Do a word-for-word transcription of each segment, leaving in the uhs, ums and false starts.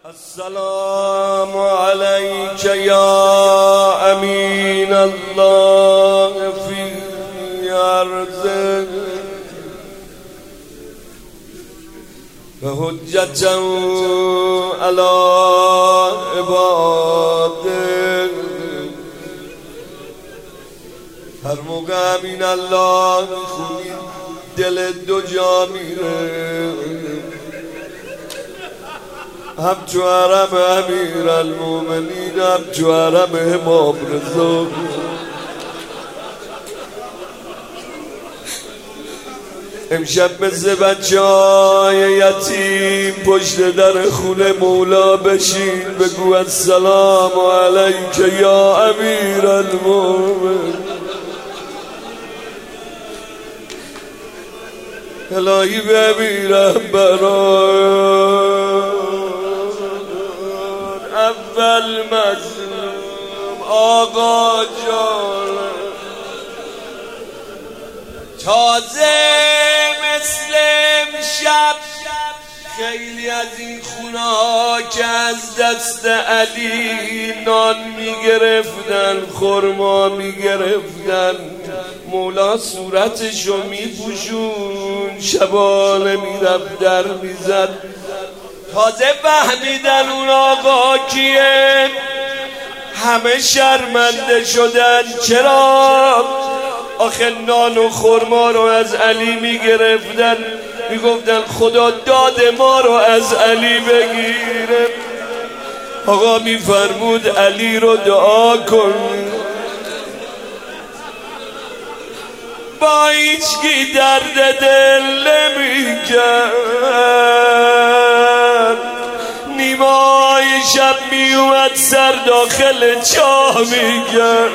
السلام عليك يا أمين الله في أرضك وحجة على عبادك. هر موقع امین الله خونی دل دو جا میره، هم تو حرم امیر المومنین، هم تو حرم امام رضا. امشب مثل بچه های یتیم پشت در خونه مولا بشین، بگو السلام علیک یا امیر المومنین. الهی بمیرم برای اول مظلوم آقا جان، تازه مثل امشب خیلی از این خونه ها که از دست علی نان میگرفتن، خرما میگرفتن، مولا صورتشو میپوشون، شبانه میرفت در میزد. تازه فهمیدن اون آقا کیه، همه شرمنده شدن. چرا؟ آخه نان و خرما رو از علی میگرفتن، میگفتن خدا داد ما رو از علی بگیره. آقا میفرمود علی رو دعا کن، با هیچکی درد دل نمیکرد. نیمای شب میومد سر داخل چاه میکرد،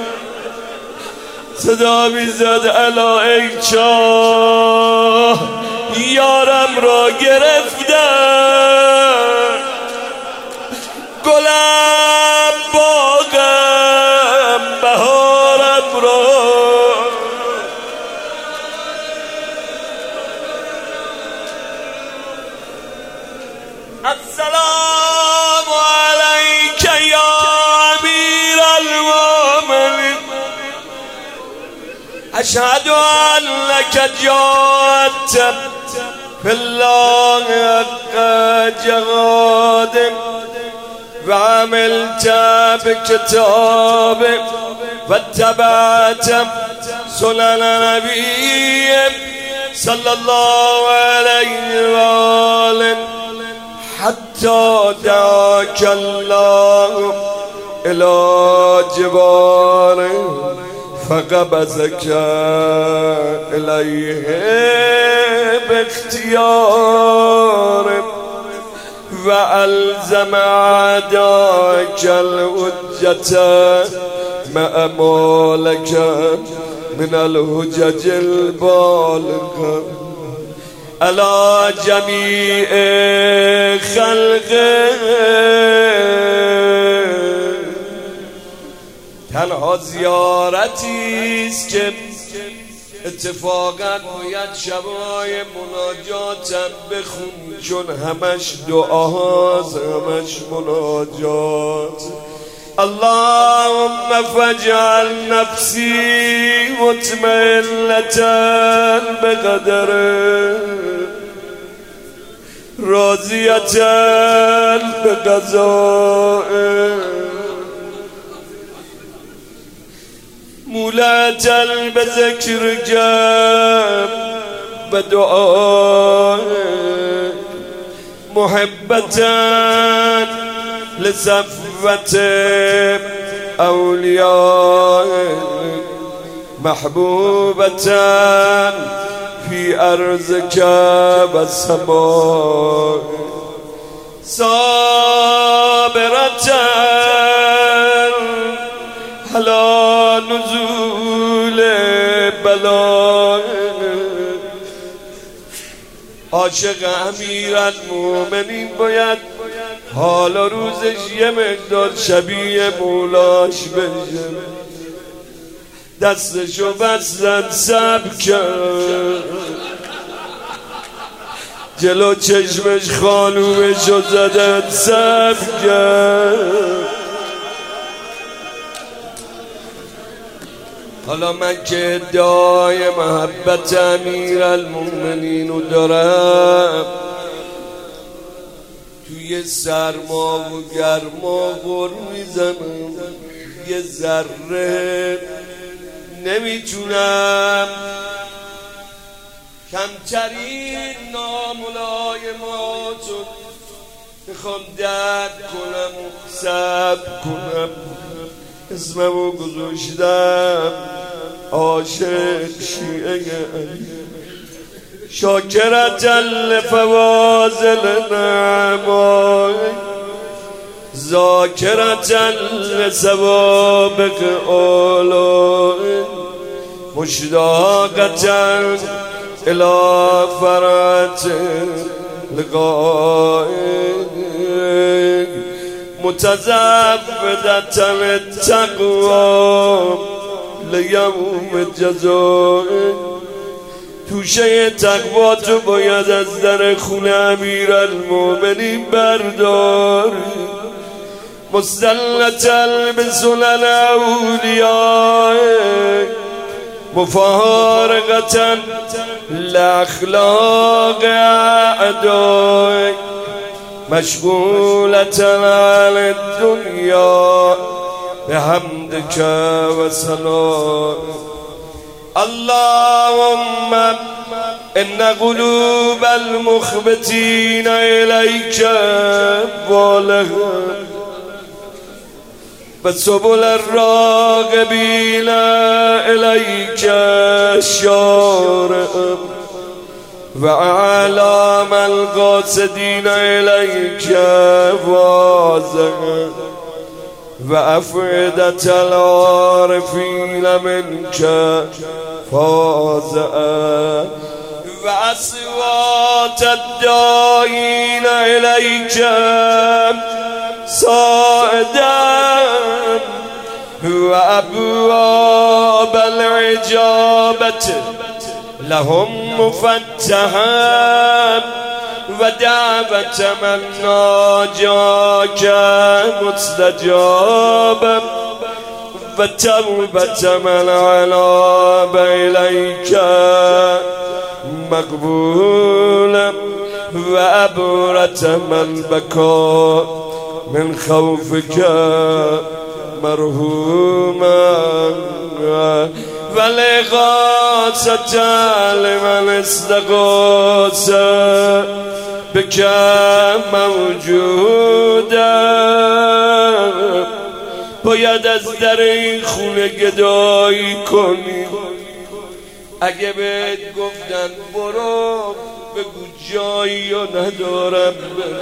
صدا میزد الا ای چاه یارم را گرفتن، گلم باغم بهارم را. السلام علیک یا امیر المومنین، اشهد انک جاءت فی الله حق جهاد و عملت بکتابه و اتبعت سنن نبی صلی الله علیه و آله حتی دعاک الله الی جباره فقبضک الیه باختیاره و الزم اعداک الحجة مع مالک من الحجج البالغة على جمیع خلقه. تنها زیارتی است که اتفاقا باید شبای مناجاتم بخون، چون همش دعاست، همش مناجات. اللهم فاجعل نفسی مطمئنة بقدره راضیة بقضائه مولعة بذكرك بدعائك محبة لصفوة أوليائك محبوبة في أرضك والسماء صابرة على نزول بلاء. عاشق امیرالمومنین باید حال و روزش یه مقدار شبیه مولاش بشه. دستشو بستن سب کرد، جلو چشمش خانومشو زدن سب کرد. حالا من که ادعای محبت امیرالمومنینو دارم، توی سرما و گرما غر میزنم، یه ذره نمیتونم کمترین ناملایماتو میخوام درد کنم و صبر کنم. اسممو گذاشتم عاشق شیعه علی، شاکرة لفواضل نعمای، ذاکرة لسوابق آلای، مشتاقة الى فرات لقای، متزبدة التقوى لیوم جزای. توشه تقوی تو باید از در خون امیرالمومنین برداری. مسلطا بسنن اولیاء، مفارقة لاخلاق اعداء، مشغولة عن الدنيا بحمدك وسلام. اللهم إن قلوب المخبتين إليك بالغة، وسبل الراغبين إليك شارعة، وأعلام القاصدين إليك واضحة، وأفئدة العارفين منك فازعة، وأصوات الداعين إليك صاعدا، وأبواب العجابة لهم مفتحا، ودعوة من ناجاك مستجابا، وتوبة من عناب إليك مقبولا، وأبرة من بكى من خوفك مرحوما، والإغاثة لمن استغاث بك موجودا. باید از در این خونه گدایی کنی. اگه بهت گفتن برو بگو جایی یا ندارم.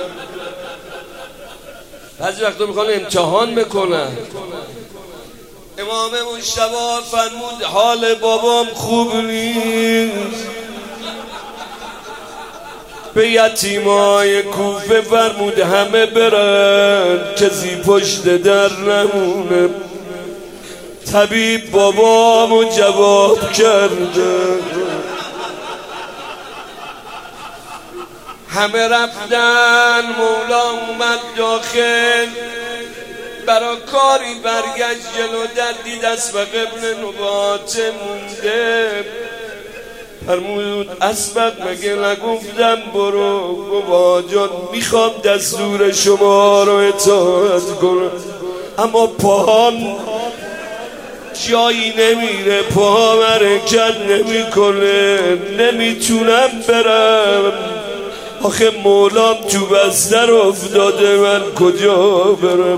بعضی وقتا میخوان امتحان بکنن. امام مجتبی فرمود حال بابام خوب نیست. به یتیمای کوفه فرمود همه برن کسی پشت در نمونه. طبیب بابامو جواب کرده. همه رفتن. مولا اومد داخل برا کاری برگشت جلو در دید اسبق ابن نباته مونده. فرمود اسبق مگه نگفتم برو؟ بابا جان میخوام دستور شما رو اطاعت کنم اما پاهم جایی نمیره، پاهم حرکت نمیکنه، نمیتونم برم. آخه مولام تو بستر افتاده، من کجا برم؟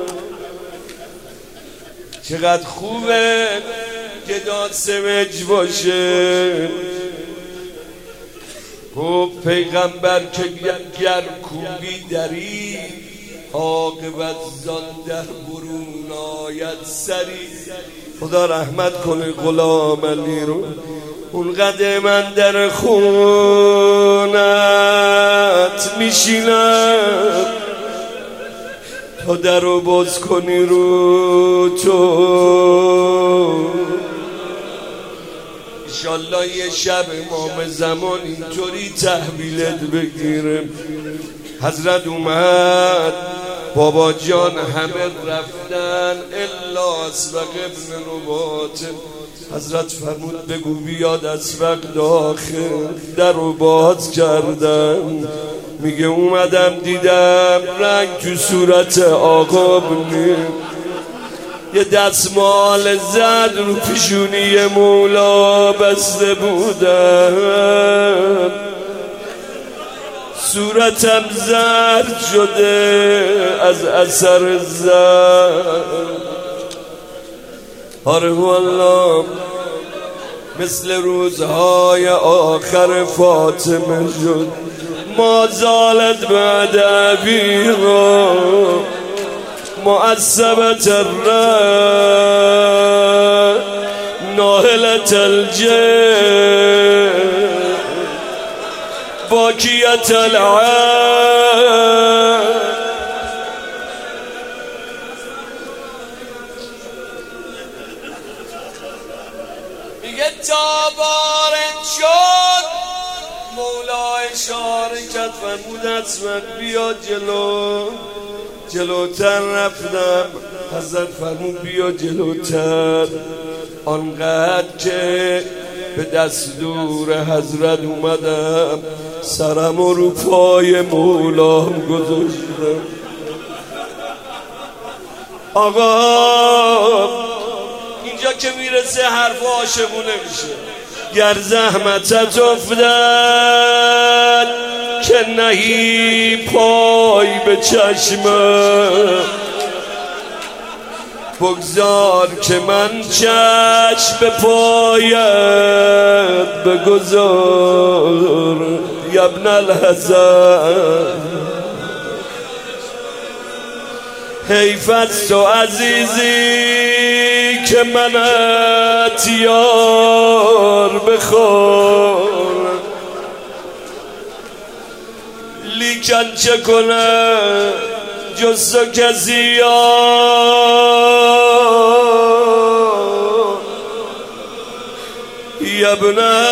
چقدر خوبه که داد سمج باشه. گفت پیغمبر که گر کوبی دری عاقبت زان در برون آید سری. خدا رحمت کنه غلام علی رو. اونقدر من در خونت میشینم تا در رو باز کنی رو تو. انشالله یه شب امام زمان اینطوری تحویلت بگیرم. حضرت اومد، بابا جان همه رفتن الا اسبق ابن رباط. حضرت فرمود بگو بیاد اسبق داخل. در رو باز کردم، میگه اومدم دیدم رنگ تو صورت آقا بنی، یه دستمال زد رو پیشونی مولا بسته بودم، صورتم زرد شده از اثر زرد. آره والله مثل روزهای آخر فاطمه شد. ما زالت بعد ابیها معصبت الرد ناهلت الجد باکیت العد. میگه تا بارد شد مولا اشاره کرد فرمود اسمت بیا جلو. جلوتر رفتم، حضرت فرمود بیا جلوتر. آنقدر که به دستور حضرت اومدم سرم رو پای مولام گذاشتم. آقا اینجا که میرسه حرف عاشقونه میشه. گر زحمتت افتد که نهی پای به چشمم، بگذار که من چشم به پایت بگذار یبن الحسن. حیف است تو عزیزی که منت یار بخور، لیکن چه کنه جز تو کسی یار یبنه.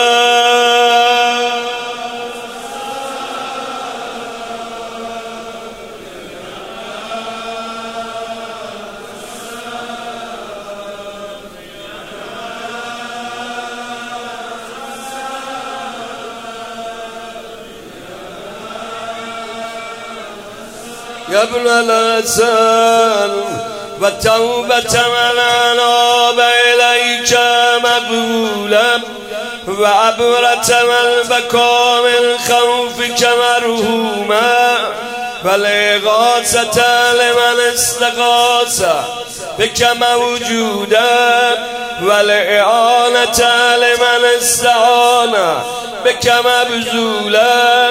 يا ابن الحسن وتوبة من أناب إليك مقبولا وعبرة من بكى من خوفك مرهوما والإغاثة لمن استغاث بك موجودا والإعانة لمن استعان بك مبذولا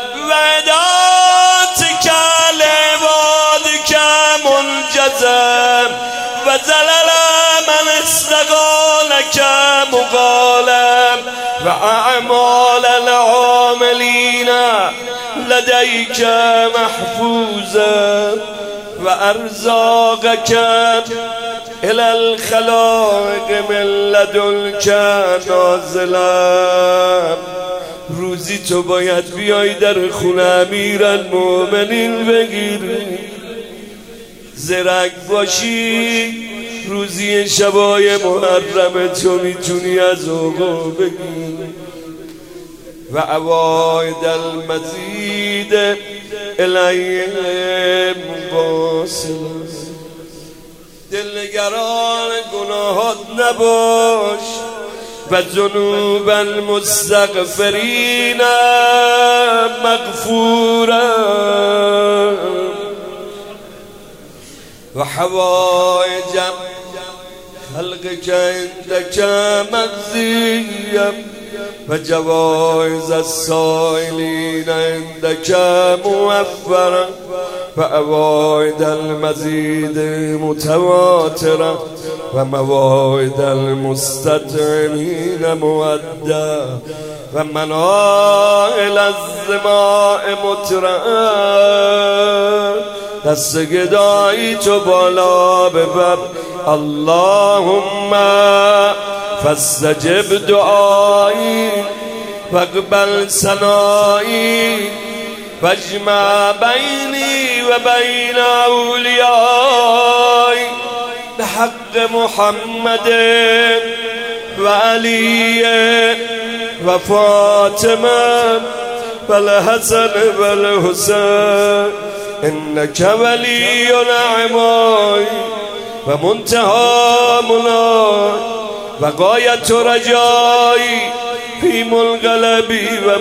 وعداتك لعبادك منجزا وزلل من استقالك مقالا وأعمال العاملين لديك محفوظا وأرزاقك إلى الخلائق من لدنك نازلا. روزی تو باید بیای در خونه امیرالمومنین بگیری، زرنگ باشی روزی شبای محرم تو میتونی از آقا بگیری. و عواید المزید الیهم واصل. دلنگران گناهات نباش و ذنوب المستغفرین مغفورا و حوائج خلقك عندك مقضية و جوائز السائلین عندك موفرا و عواید المزید متواترا و مواعد المستطعمین مودع و منائل الزماء مطرعا. دست گدایی تو بالا ببر. اللهم فاستجب دعایی واقبل ثنایی واجمع بینی و بین اولیایی بحق محمد و علی و فاطمه و الحسن و الحسین انک ولی نعمای و منتهى منای و غایت رجایی فی منقلبی و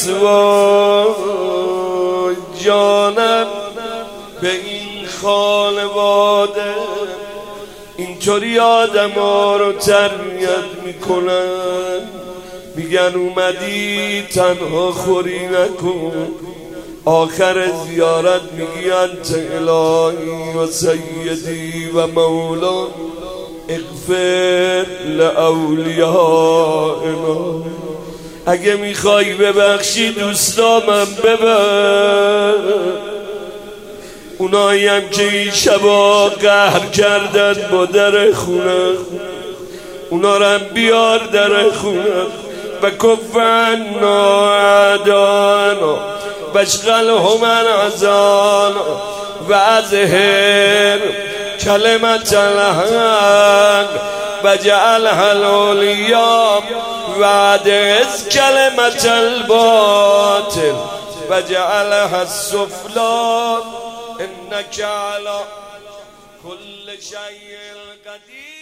مسوای. جانم به این خانواده اینطوری آدم ها رو تربیت میکنن، میگن اومدی تنها خوری نکن، آخر زیارت میگی انت الهی و سیدی و مولا اغفر لاولیائنا. اگه میخوای ببخشی دوستامم ببر، اونایی هم که این شبا قهر کردن با در خونه، اونا رو هم بیار در خونه و کفنا اعدانا واشغلهم عن اذانا و اظهر کلمت الحق و جعلها العلیا و ادعز کلمت الباطل و جعلها السفلی انک علی كل شيء قدير.